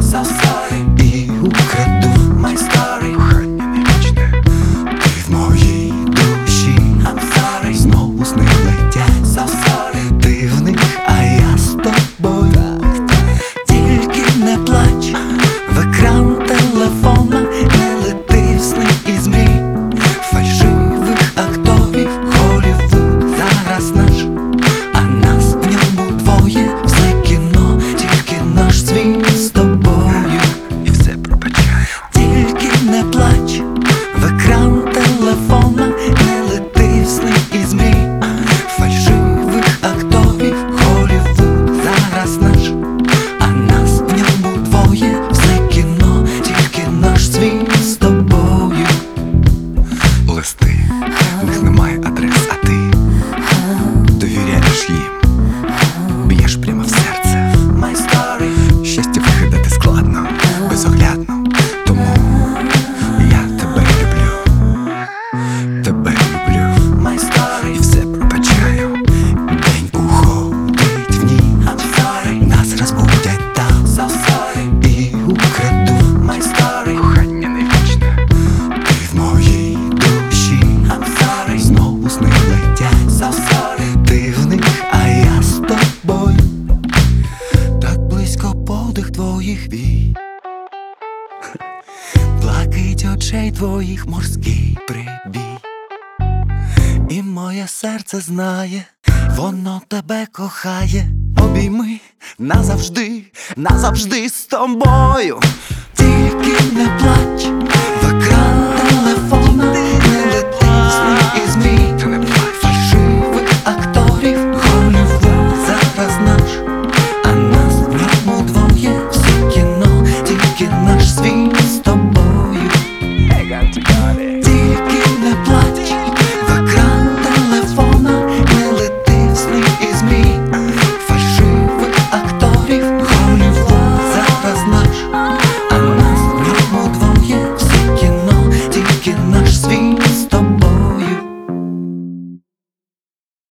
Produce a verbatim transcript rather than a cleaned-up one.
so sorry. І украду my story. Кохання не вічне. Ти в моїй душі. I'm sorry. Знову сни летять, so sorry. Ти в них, а я з тобою. Тільки не плач в екран телефона, не лети в сни із мрій фальшивих акторів. Голлівуд зараз наш, а нас в ньому двоє. Все кіно, тільки наш світ з тобою. І все пробачаю. Тільки не плач в екран телефона, не лети в сни із мрій фальшивих акторів. Голлівуд зараз наш, а нас в ньому двоє. Все кіно, тільки наш світ з тобою. Листи, в них немає адрес, а ти довіряєш їм, б'єш прямо в серце. My story. Щастя вигадати складно, безоглядно. Тому я тебе люблю, тебе люблю. My story. І все пробачаю. День уходить в ніч. I'm sorry. Нас розбудять там, so sorry. І украду my story. Кохання не вічне. Ти в моїй душі. I'm sorry. Знову сни летять, so sorry. Ти в них, а я з тобою. Так близько подих твоїх вій, блакить очей твоїх морський прибій. І моє серце знає, воно тебе кохає. Обійми назавжди, назавжди з тобою. Тільки не плач